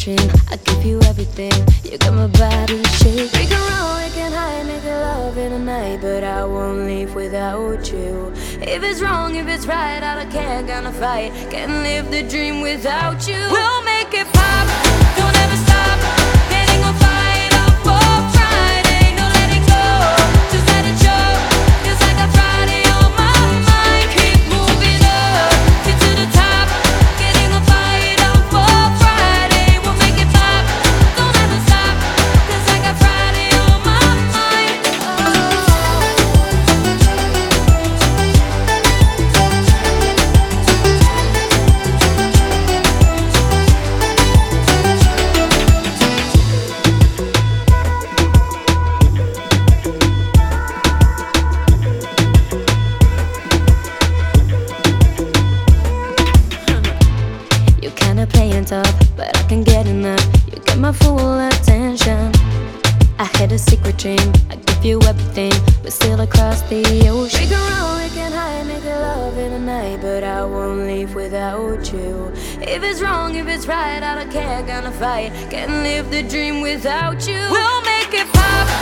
dream, I give you everything. You got my body shaking. We can run, we can hide, make love in the night, but I won't leave without you. If it's wrong, if it's right, I don't care, gonna fight. Can't live the dream without you. We'll make it pop, don't ever stop. Getting on fight up for Friday, no letting go. Just let it show, feels like a Friday on my mind. Keep moving up, get to the top. Getting on fight up for Friday, we'll make it pop. Don't ever stop, feels like a Friday on my mind. You kinda playing tough, but I can get enough. You get my full attention. I had a secret dream, I give you everything, but still across the ocean. We can run, we can hide, make love in the night, but I won't leave without you. If it's wrong, if it's right, I don't care, gonna fight. Can't live the dream without you. We'll make it pop.